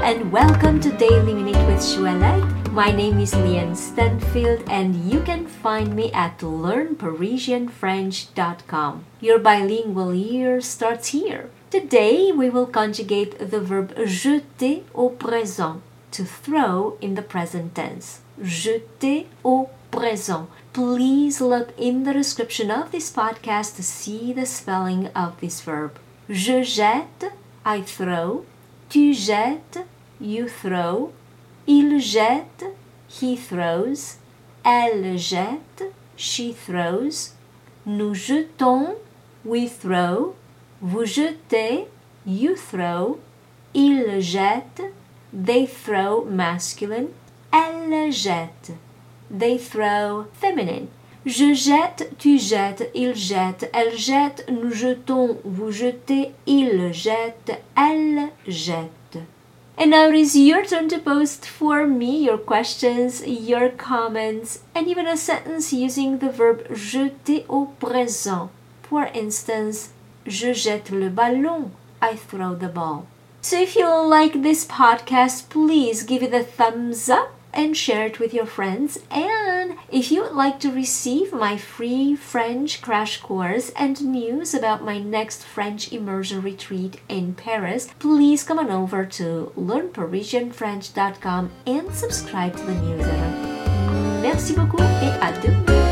and welcome to Daily Minute with Shualai. My name is Lian Stanfield and you can find me at learnparisianfrench.com. Your bilingual year starts here. Today we will conjugate the verb jeter au présent, to throw in the present tense. Jeter au présent. Please look in the description of this podcast to see the spelling of this verb. Je jette, I throw. Tu jettes, you throw. Il jette, he throws. Elle jette, she throws. Nous jetons, we throw. Vous jetez, you throw. Ils jettent, they throw masculine. Elles jettent, they throw feminine. Je jette, tu jettes, il jette, elle jette, nous jetons, vous jetez, il jette, elle jette. And now it is your turn to post for me your questions, your comments, and even a sentence using the verb jeter au présent. For instance, je jette le ballon, I throw the ball. So if you like this podcast, please give it a thumbs up and share it with your friends. And if you would like to receive my free French crash course and news about my next French immersion retreat in Paris, please come on over to learnparisianfrench.com and subscribe to the newsletter. Merci beaucoup et à demain!